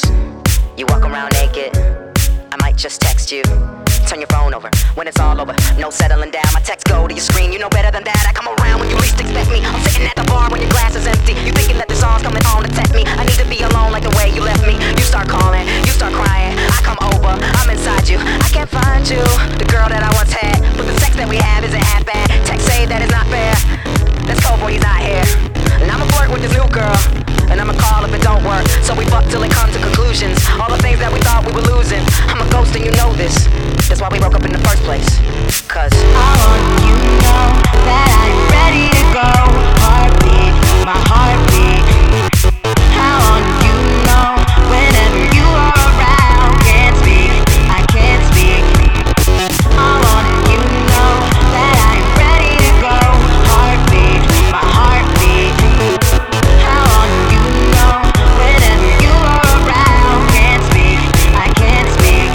You walk around naked, I might just text you. Turn your phone over when it's all over. No settling down, my texts go to your screen. You know better than that, I come around when you least expect me. I'm sitting at the bar when your glass is empty. You thinking that the song's coming on to tempt me. I need to be alone like the way you left me. You start calling, you start crying. I come over, I'm inside you. I can't find you, the girl that I once had. But the sex that we have isn't half bad. Text say that it's not fair. That's cold boy, he's not here. And I'ma flirt with this new girl, and I'ma call if it don't work. So we fuck till it comes to conclusions. All the things that we thought we were losing. I'm a ghost and you know this. That's why we broke up in the first place. Cause I want you to know that I'm ready to go. Heartbeat, my heartbeat. I want you to know whenever you are around. Can't speak, I can't speak. I want you to know that I'm ready to go. Heartbeat, my heartbeat. I want you to know whenever you are around. Can't speak, I can't speak.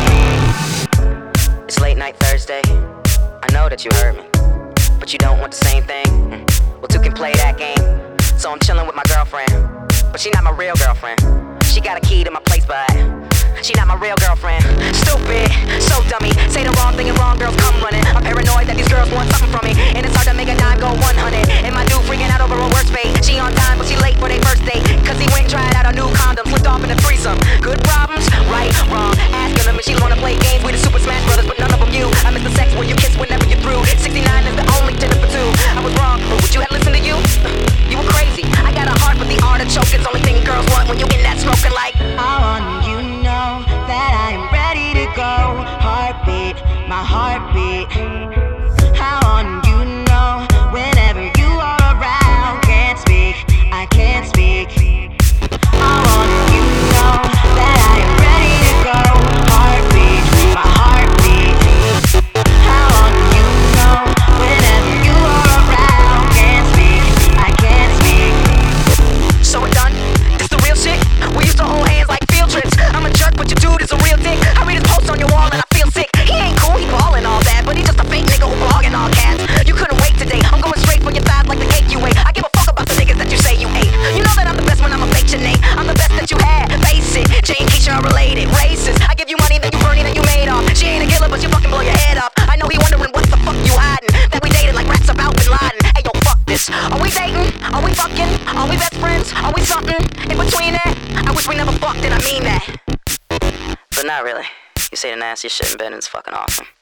it's late night Thursday. I know that you heard me, but you don't want the same thing. Well, two can play that game. So I'm chilling with my girlfriend, but she not my real girlfriend. She got a key to my place, but she not my real girlfriend. Stupid, so dummy. Say the wrong thing and wrong girls come running. I'm paranoid that these girls want something from me, and it's hard to make a dime go 100. And my dude freaking out over a work spade. She on time, but she late for their first date. Cause he went and tried out a new condom, flipped off in a threesome. Good problems, right, wrong. Asking them if she wanna play games. We the Super Smash Brothers, but none of them you. I miss the sex where you kiss whenever you're through. 69 is the only dinner for two. I was wrong, but would you have listened to you? You were crazy. I got a heart, but the artichoke is the only thing girls want when you in that smoking like. I want you to know that I'm ready to go. Heartbeat, my heartbeat. I want you to know whenever you are around. Can't speak, I can't speak. I want you to know that I am ready to go. Heartbeat, my heartbeat. I want you to know whenever you are around. Can't speak, I can't speak. So we're done? This the real shit? We used to hold hands like field trips. I'm a jerk, but your dude is a real dick. I read his posts on your wall and I feel sick. He ain't cool, he ballin' all that, but he just a fake nigga who blogging all cash. You couldn't wait today, I'm going straight for your thighs like the cake you ate. I give a fuck about the niggas that you say you hate. You know that I'm the best when I'ma fake your name. I'm the best that you had, face it. Jay and Keisha are related, racist. I give you money, then you burn it, then you made off. She ain't a killer, but you fucking blow your head off. I know he wondering what the fuck you hiding. That we dated like rats about Bin Laden. Hey yo, fuck this. Are we dating? Are we fucking? Are we best friends? Are we something in between that? I wish we never fucked and I mean that. But not really. You say the nastiest shit in bed and it's fucking awesome.